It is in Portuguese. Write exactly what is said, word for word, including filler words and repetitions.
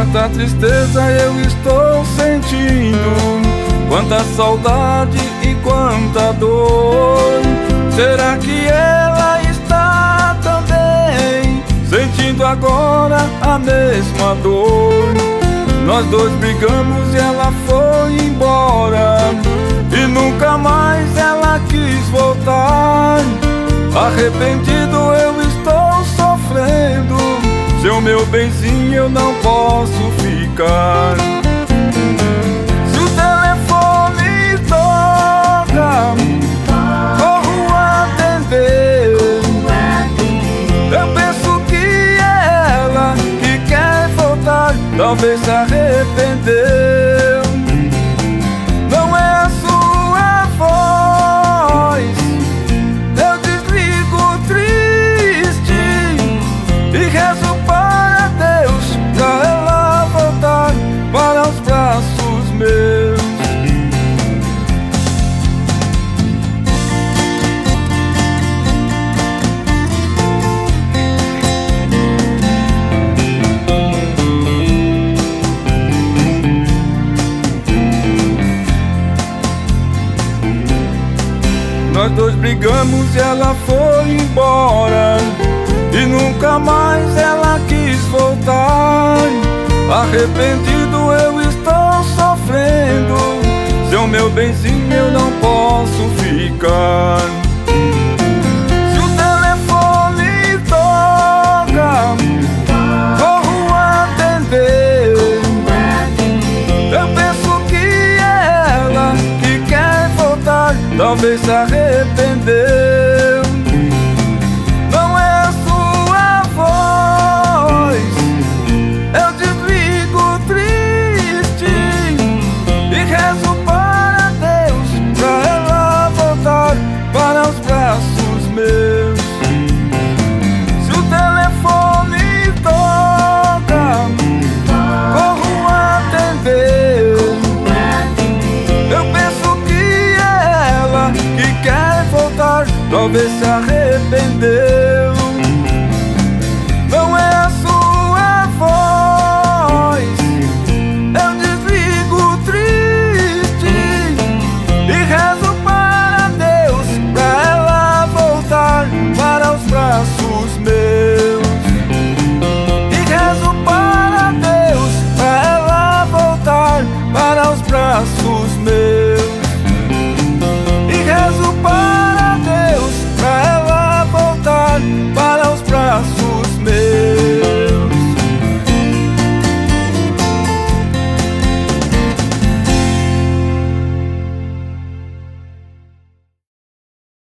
Quanta tristeza eu estou sentindo, quanta saudade e quanta dor. Será que ela está também sentindo agora a mesma dor? Nós dois brigamos e ela foi embora, e nunca mais ela quis voltar. Arrependido eu estou sofrendo, seu meu benzinho eu não posso ficar. Se o telefone toca, corro atender. Eu penso que é ela que quer voltar, talvez se arrependeu. Não é a sua voz, eu desligo triste e rezo para Deus, pra ela voltar para os braços meus. Nós dois brigamos e ela foi embora, e nunca mais ela quis voltar. Arrependido eu estou sofrendo, seu meu benzinho eu não posso ficar. Se o telefone toca, corro atender. Eu penso que é ela que quer voltar, talvez se arrependeu. Não é a sua voz, eu desligo triste e rezo para Deus, pra ela voltar para os braços meus. Se o telefone toca, corro atender. Eu penso que é ela que quer voltar, talvez se arrependeu. Não é a sua voz, eu desligo triste e rezo para Deus, pra ela voltar para os braços meus. E rezo para Deus, pra ela voltar para os braços meus.